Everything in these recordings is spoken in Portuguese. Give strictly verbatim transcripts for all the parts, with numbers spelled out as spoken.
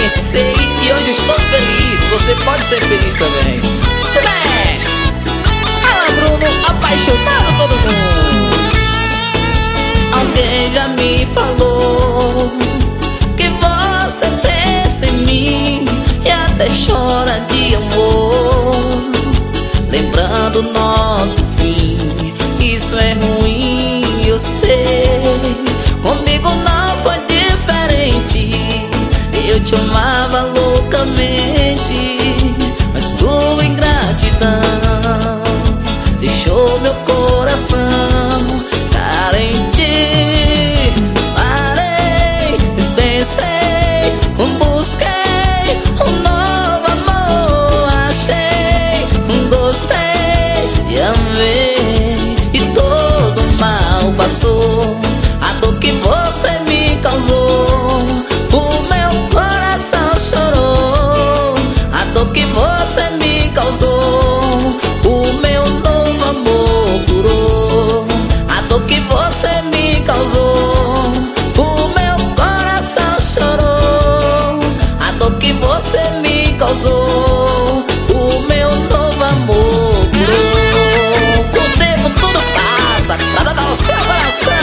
pensei e hoje estou feliz. Você pode ser feliz também. Se mexe! Fala, Bruno, apaixonado todo mundo. Alguém já me falou que você pensa em mim e até chora de amor, lembrando nosso fim. Isso é ruim, eu sei. Comigo não foi diferente. Eu te amava loucamente, mas sua ingratidão deixou meu coração carente. Parei, pensei, busquei um novo amor, achei, gostei e amei, e todo mal passou. A dor que você me causou, o meu coração chorou. A dor que você me causou, o meu novo amor curou. A dor que você me causou, o meu coração chorou. A dor que você me causou, o meu novo amor curou. Com o tempo tudo passa, pra dar o seu coração.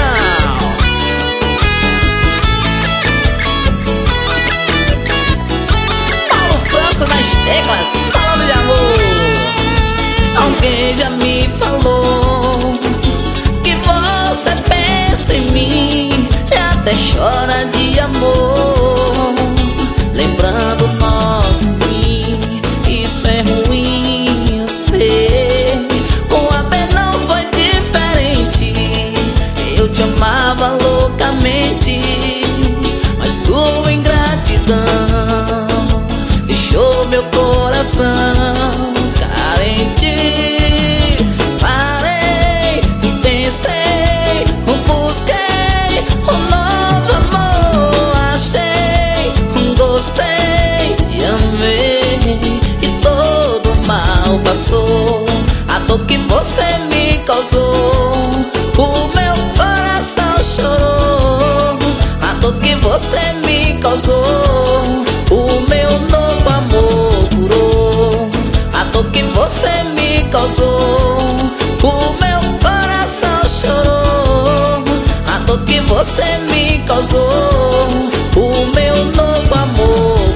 Nas teclas, falando de amor. Alguém já me falou que você pensa em mim e até chora de amor, lembrando nosso fim. Isso é ruim, eu sei. Com a pena não foi diferente. Eu te amava loucamente, mas sua ingratidão deixou meu coração carente. Parei, pensei, busquei um novo amor, achei, gostei e amei, e todo mal passou. A dor que você me causou, o meu coração chorou. A dor que você me causou, o meu novo amor curou. A dor que você me causou, o meu coração chorou. A dor que você me causou, o meu novo amor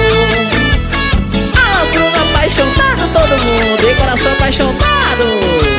curou. Ah, Bruno apaixonado todo mundo, e coração apaixonado.